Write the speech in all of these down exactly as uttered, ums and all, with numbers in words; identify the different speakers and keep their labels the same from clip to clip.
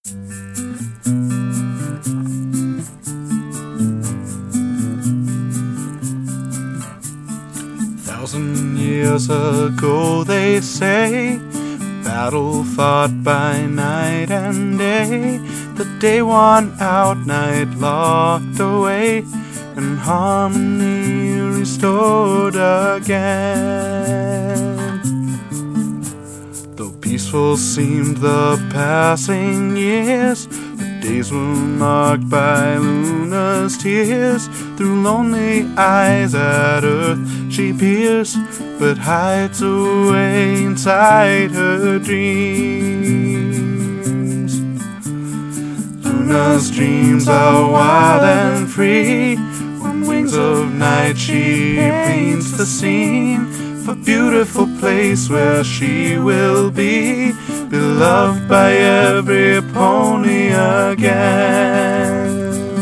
Speaker 1: Thousand years ago, they say, battle fought by night and day, the day won out, night locked away, and harmony restored again. Though peaceful seemed the passing years, the days were marked by Luna's tears. Through lonely eyes at earth she peers, but hides away inside her dreams. Luna's dreams are wild and free. On wings of night she paints the scene of a beautiful place where she will be, beloved by every pony again.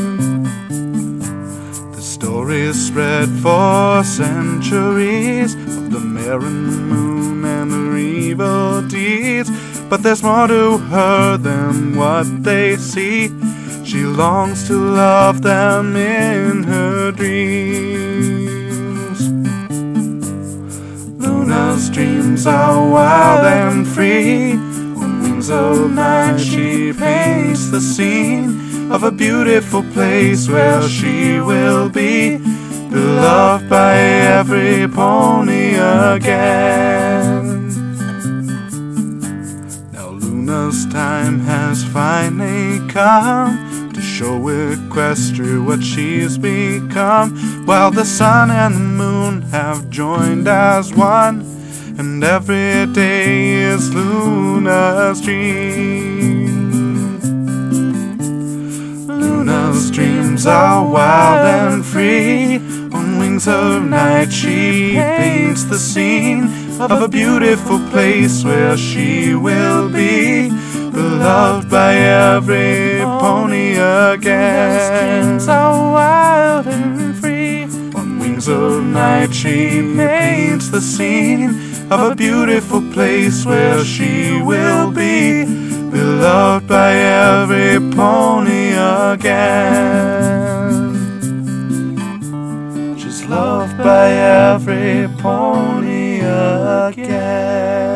Speaker 1: The story spread for centuries of the mare and the moon and her evil deeds, but there's more to her than what they see. She longs to love them in her dreams. Luna's dreams are wild and free. On wings of night she paints the scene of a beautiful place where she will be, beloved by every pony again. Now Luna's time has finally come to show Equestria what she's become, while the sun and the moon have joined as one, and every day is Luna's dream. Luna's dreams are wild and free. On wings of night she paints the scene of a beautiful place where she will be, beloved by every pony again. Dreams are wild and free. On wings of night she paints the scene of a beautiful place where she will be, beloved by every pony again. She's loved by every pony again.